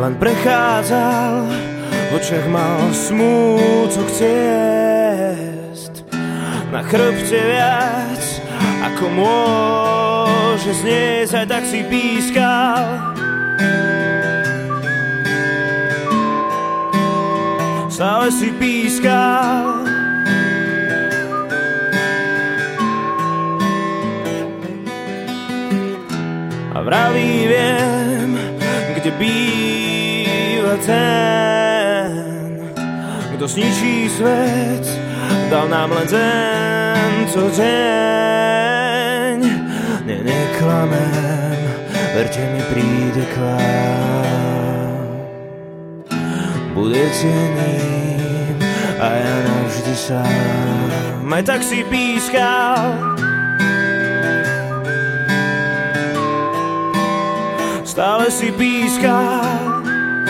len prechádzal, v očiach mal smútok ciest. Na chrbte viac, ako môže znieť, aj tak si pískal. Stále si pískal. A vraví, viem, kde býva ten, kto zničí svet, dal nám len tento deň. Neklamem, verte mi, príde k vám. Budete ním a ja navždy sám. Aj tak si pískal. Stále si pískal.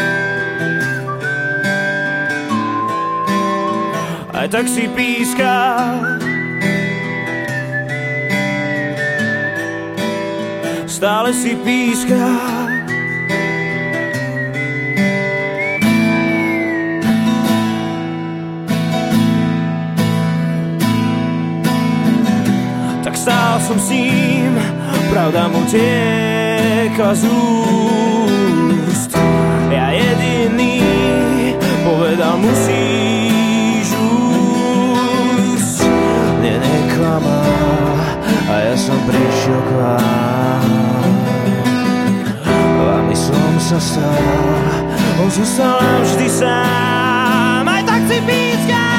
Aj tak si pískal. Stále si pískal. Tak stál som s ním, pravda mu tiekla z úst. Ja jediný povedal, musíš úsť. Neklamal a ja som prišiel k vám. Vami som sa stal, on zostal vždy sám. Aj tak si pískal.